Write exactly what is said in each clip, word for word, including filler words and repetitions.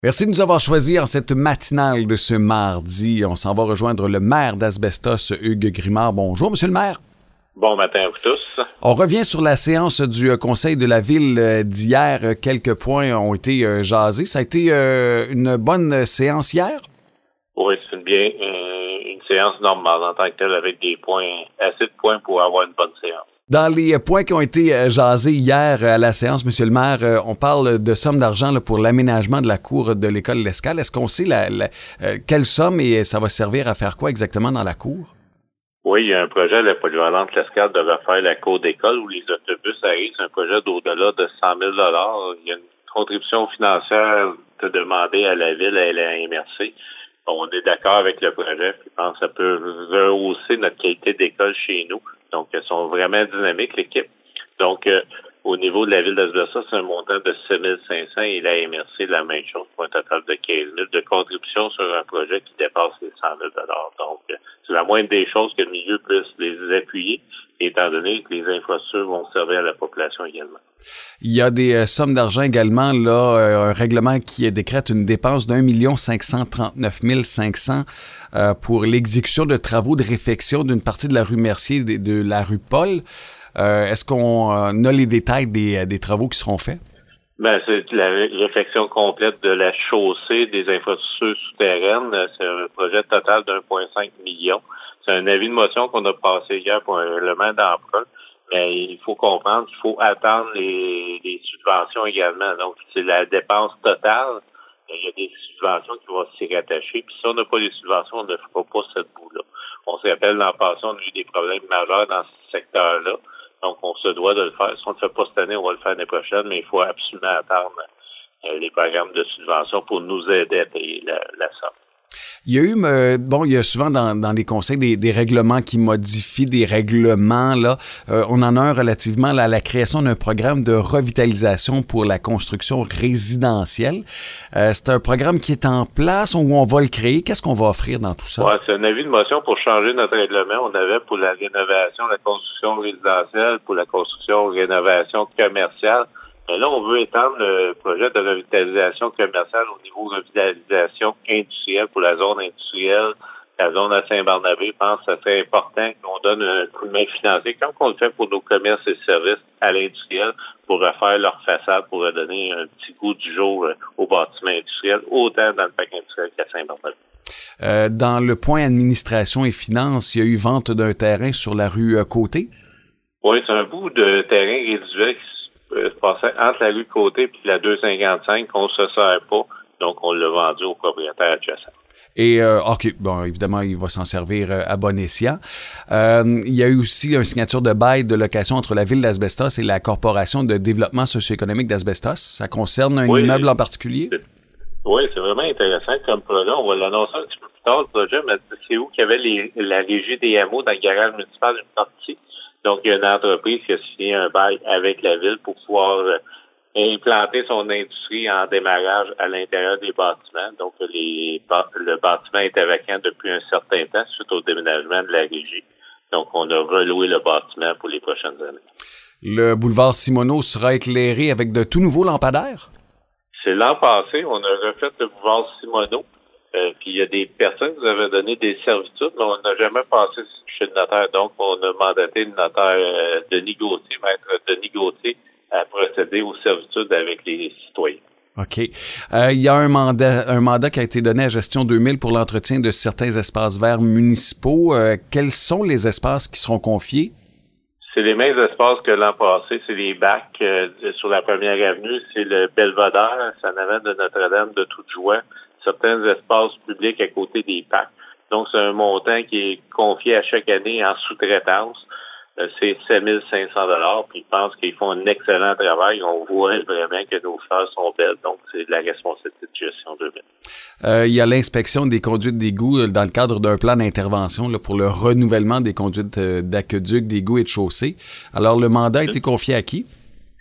Merci de nous avoir choisis en cette matinale de ce mardi. On s'en va rejoindre le maire d'Asbestos, Hugues Grimard. Bonjour, monsieur le maire. Bon matin à vous tous. On revient sur la séance du Conseil de la Ville d'hier. Quelques points ont été euh, jasés. Ça a été euh, une bonne séance hier? Oui, c'est une bien une, une séance normale en tant que telle avec des points, assez de points pour avoir une bonne séance. Dans les points qui ont été jasés hier à la séance, monsieur le maire, on parle de sommes d'argent là, pour l'aménagement de la cour de l'école L'Escale. Est-ce qu'on sait la, la, euh, quelle somme et ça va servir à faire quoi exactement dans la cour? Oui, il y a un projet à la polyvalente L'Escale de refaire la cour d'école où les autobus arrivent. C'est un projet d'au-delà de cent mille dollars. Il y a une contribution financière de demander à la Ville, à la M R C. On est d'accord avec le projet. Je pense que ça peut rehausser notre qualité d'école chez nous. Donc, elles sont vraiment dynamiques, l'équipe. Donc, euh, au niveau de la ville d'Asbestos, c'est un montant de sept mille cinq cents et la M R C, la même chose, pour un total de quinze mille de contribution sur un projet qui dépasse les cent mille dollars. Donc, euh, c'est la moindre des choses que le milieu puisse les appuyer, étant donné que les infrastructures vont servir à la population également. Il y a des euh, sommes d'argent également, là, euh, un règlement qui décrète une dépense d'un million cinq cent trente-neuf mille cinq cents euh, pour l'exécution de travaux de réfection d'une partie de la rue Mercier et de, de la rue Paul. Euh, est-ce qu'on euh, a les détails des, des travaux qui seront faits? Ben, c'est la réfection complète de la chaussée, des infrastructures souterraines. C'est un projet total d'un virgule cinq million. C'est un avis de motion qu'on a passé hier pour un règlement d'emprunt. Mais il faut comprendre qu'il faut attendre les, les subventions également. Donc, c'est la dépense totale. Il y a des subventions qui vont s'y rattacher. Puis si on n'a pas les subventions, on ne fera pas cette bout-là. On se rappelle, l'an passé, on a eu des problèmes majeurs dans ce secteur-là. Donc, on se doit de le faire. Si on ne le fait pas cette année, on va le faire l'année prochaine, mais il faut absolument attendre euh, les programmes de subvention pour nous aider à payer la, la somme. Il y a eu, euh, bon, il y a souvent dans, dans les conseils des, des règlements qui modifient des règlements, là. Euh, on en a un relativement là, à la création d'un programme de revitalisation pour la construction résidentielle. Euh, c'est un programme qui est en place ou on va le créer? Qu'est-ce qu'on va offrir dans tout ça? Ouais, c'est un avis de motion pour changer notre règlement. On avait pour la rénovation, la construction résidentielle, pour la construction, rénovation commerciale. Mais là, on veut étendre le projet de revitalisation commerciale au niveau de revitalisation industrielle pour la zone industrielle, la zone à Saint-Barnabé. Je pense que ça serait important qu'on donne un coup de main financier, comme on le fait pour nos commerces et services à l'industriel, pour refaire leur façade, pour redonner un petit goût du jour au bâtiment industriel, autant dans le parc industriel qu'à Saint-Barnabé. Euh, dans le point administration et finances, il y a eu vente d'un terrain sur la rue euh, Côté? Oui, c'est un bout de terrain résiduel qui se passait entre la rue Côté et la deux cent cinquante-cinq qu'on ne se sert pas. Donc, on l'a vendu au propriétaire adjacent. Et, euh, OK, bon, évidemment, il va s'en servir euh, à bon escient. Euh, il y a eu aussi une signature de bail de location entre la Ville d'Asbestos et la Corporation de développement socio-économique d'Asbestos. Ça concerne un oui, immeuble en particulier? C'est, oui, c'est vraiment intéressant comme projet. On va l'annoncer un petit peu plus tard, le projet, mais c'est où qu'il y avait les, la régie des hameaux dans le garage municipal d'une partie. Donc, il y a une entreprise qui a signé un bail avec la Ville pour pouvoir euh, implanter son industrie en démarrage à l'intérieur des bâtiments. Donc, les, le bâtiment était vacant depuis un certain temps suite au déménagement de la régie. Donc, on a reloué le bâtiment pour les prochaines années. Le boulevard Simoneau sera éclairé avec de tout nouveaux lampadaires? C'est l'an passé, on a refait le boulevard Simoneau. Euh, puis il y a des personnes qui nous avaient donné des servitudes, mais on n'a jamais passé chez le notaire. Donc, on a mandaté le notaire euh, Denis Gauthier, maître Denis Gauthier, à procéder aux servitudes avec les citoyens. OK. Euh, il y a un mandat, un mandat qui a été donné à Gestion deux mille pour l'entretien de certains espaces verts municipaux. Euh, quels sont les espaces qui seront confiés? C'est les mêmes espaces que l'an passé. C'est les bacs euh, sur la première avenue. C'est le Belvedere, c'est en avant de Notre-Dame de toute joie. Certains espaces publics à côté des parcs. Donc, c'est un montant qui est confié à chaque année en sous-traitance. Euh, c'est sept mille cinq cents dollars. Puis, je pense qu'ils font un excellent travail. On voit vraiment que nos fleurs sont belles. Donc, c'est de la responsabilité de Gestion deux mille. Euh, il y a l'inspection des conduites d'égout dans le cadre d'un plan d'intervention là, pour le renouvellement des conduites euh, d'aqueduc, d'égouts et de chaussées. Alors, le mandat a été confié à qui?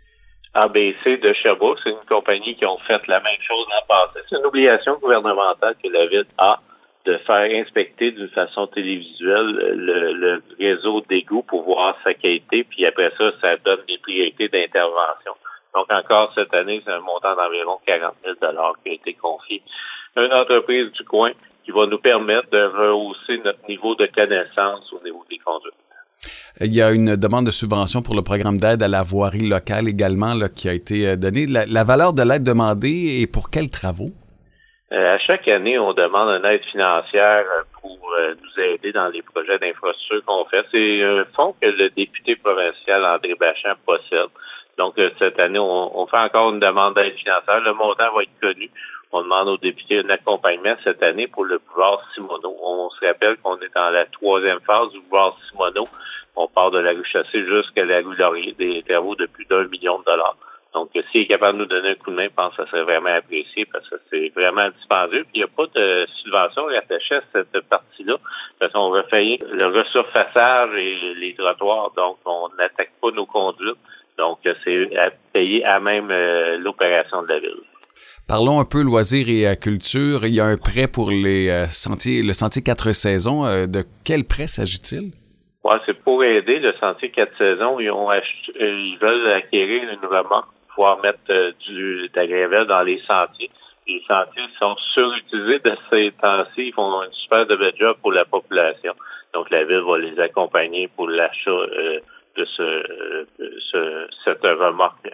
A B C de Sherbrooke, c'est une compagnie qui ont fait la même chose l'an passé. C'est une obligation gouvernementale que la Ville a de faire inspecter d'une façon télévisuelle le, le réseau d'égouts pour voir sa qualité, puis après ça, ça donne des priorités d'intervention. Donc, encore cette année, c'est un montant d'environ quarante mille dollars qui a été confié à une entreprise du coin qui va nous permettre de rehausser notre niveau de connaissance au niveau des conduites. Il y a une demande de subvention pour le programme d'aide à la voirie locale également là, qui a été donnée. La, la valeur de l'aide demandée et pour quels travaux? Euh, à chaque année, on demande une aide financière pour euh, nous aider dans les projets d'infrastructure qu'on fait. C'est un fonds que le député provincial André Bachand possède. Donc, euh, cette année, on, on fait encore une demande d'aide financière. Le montant va être connu. On demande aux députés un accompagnement cette année pour le boulevard Simoneau. On se rappelle qu'on est dans la troisième phase du boulevard Simoneau. On part de la rue Chaussée jusqu'à la rue Laurier, des travaux de plus d'un million de dollars. Donc, s'il est capable de nous donner un coup de main, je pense que ça serait vraiment apprécié parce que c'est vraiment dispendieux. Puis, il n'y a pas de subvention rattachée à cette partie-là parce qu'on va faire le resurfaçage et les trottoirs. Donc, on n'attaque pas nos conduites. Donc, c'est à payer à même euh, l'opération de la ville. Parlons un peu loisirs et euh, culture. Il y a un prêt pour les euh, sentiers, le sentier quatre saisons. Euh, de quel prêt s'agit-il? Ouais, c'est pour aider le sentier quatre saisons. Ils ont acheté, ils veulent acquérir une remorque pour pouvoir mettre euh, du de la gravelle dans les sentiers. Les sentiers sont surutilisés de ces temps-ci. Ils font un super de bel job pour la population. Donc, la ville va les accompagner pour l'achat euh, de ce, euh, ce cette remorque.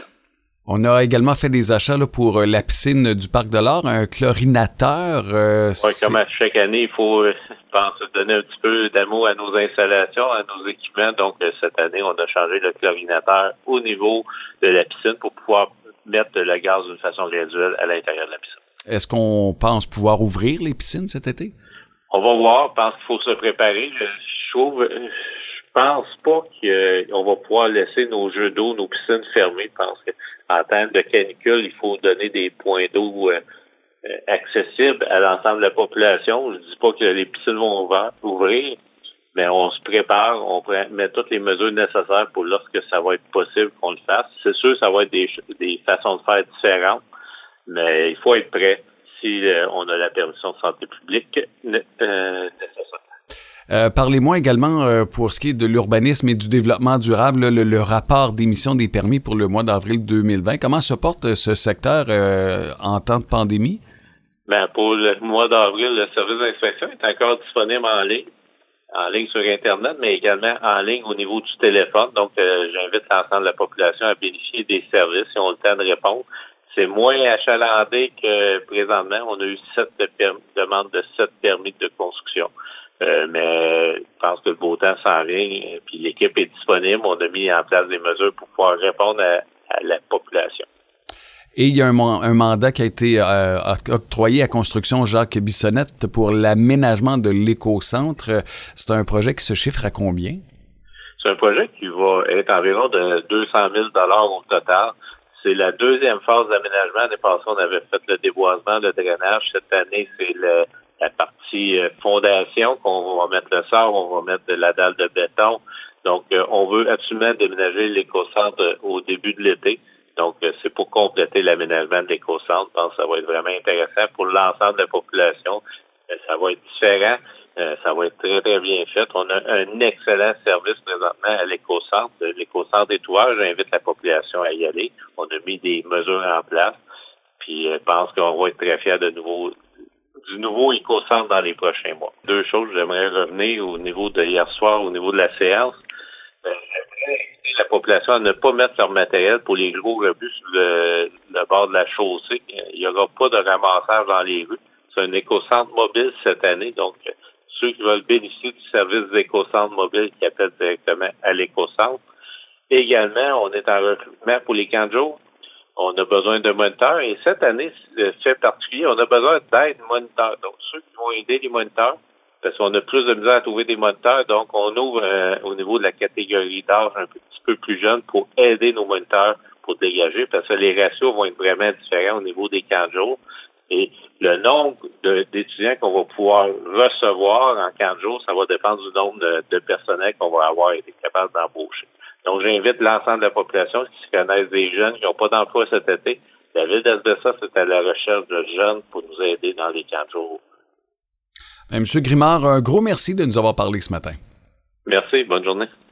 On a également fait des achats là, pour euh, la piscine du Parc de l'Art, un chlorinateur. Euh, oui, comme à chaque année, il faut, euh, je pense, donner un petit peu d'amour à nos installations, à nos équipements. Donc, euh, cette année, on a changé le chlorinateur au niveau de la piscine pour pouvoir mettre le gaz d'une façon graduelle à l'intérieur de la piscine. Est-ce qu'on pense pouvoir ouvrir les piscines cet été? On va voir. Je pense qu'il faut se préparer. Je trouve... Je pense pas qu'on va pouvoir laisser nos jeux d'eau, nos piscines fermées. Je pense qu'en temps de canicule, il faut donner des points d'eau euh, accessibles à l'ensemble de la population. Je dis pas que les piscines vont ouvrir, mais on se prépare, on met toutes les mesures nécessaires pour lorsque ça va être possible qu'on le fasse. C'est sûr, ça va être des, des façons de faire différentes, mais il faut être prêt si euh, on a la permission de santé publique euh, nécessaire. Euh, parlez-moi également, euh, pour ce qui est de l'urbanisme et du développement durable, là, le, le rapport d'émission des permis pour le mois d'avril deux mille vingt. Comment se porte euh, ce secteur euh, en temps de pandémie? Ben, pour le mois d'avril, le service d'inspection est encore disponible en ligne, en ligne sur Internet, mais également en ligne au niveau du téléphone. Donc, euh, j'invite l'ensemble de la population à bénéficier des services si on a le temps de répondre. C'est moins achalandé que présentement. On a eu sept permis, demandes de sept permis de construction. Euh, mais je pense que le beau temps s'en vient, puis l'équipe est disponible. On a mis en place des mesures pour pouvoir répondre à, à la population. Et il y a un, un mandat qui a été euh, octroyé à Construction Jacques Bissonnette pour l'aménagement de l'écocentre. C'est un projet qui se chiffre à combien? C'est un projet qui va être environ de deux cent mille dollars au total. C'est la deuxième phase d'aménagement. L'année passée, on avait fait le déboisement, le drainage. Cette année, c'est le la partie euh, fondation qu'on va mettre le sable, on va mettre de la dalle de béton. Donc, euh, on veut absolument déménager l'écocentre euh, au début de l'été. Donc, euh, c'est pour compléter l'aménagement de l'écocentre. Je pense que ça va être vraiment intéressant pour l'ensemble de la population. Euh, ça va être différent. Euh, ça va être très, très bien fait. On a un excellent service présentement à l'écocentre. L'écocentre est ouvert. J'invite la population à y aller. On a mis des mesures en place. Puis, euh, je pense qu'on va être très fiers de nouveau du nouveau écocentre dans les prochains mois. Deux choses, j'aimerais revenir au niveau de hier soir, au niveau de la séance. Euh, j'aimerais inviter la population à ne pas mettre leur matériel pour les gros rebus sur le, le bord de la chaussée. Il n'y aura pas de ramassage dans les rues. C'est un écocentre mobile cette année, donc ceux qui veulent bénéficier du service d'écocentre mobile qui appellent directement à l'écocentre. Également, on est en recrutement pour les camps de jour. On a besoin de moniteurs et cette année, le fait particulier, on a besoin d'aide moniteurs. Donc, ceux qui vont aider les moniteurs, parce qu'on a plus de misère à trouver des moniteurs, donc on ouvre euh, au niveau de la catégorie d'âge un petit peu plus jeune pour aider nos moniteurs pour dégager, parce que les ratios vont être vraiment différents au niveau des camps de jour. Et le nombre de, d'étudiants qu'on va pouvoir recevoir en camp de jour, ça va dépendre du nombre de, de personnel qu'on va avoir été capable d'embaucher. Donc, j'invite l'ensemble de la population qui se connaissent des jeunes qui n'ont pas d'emploi cet été. La ville d'Albessa, c'est à la recherche de jeunes pour nous aider dans les camps de jour. Monsieur Grimard, un gros merci de nous avoir parlé ce matin. Merci, bonne journée.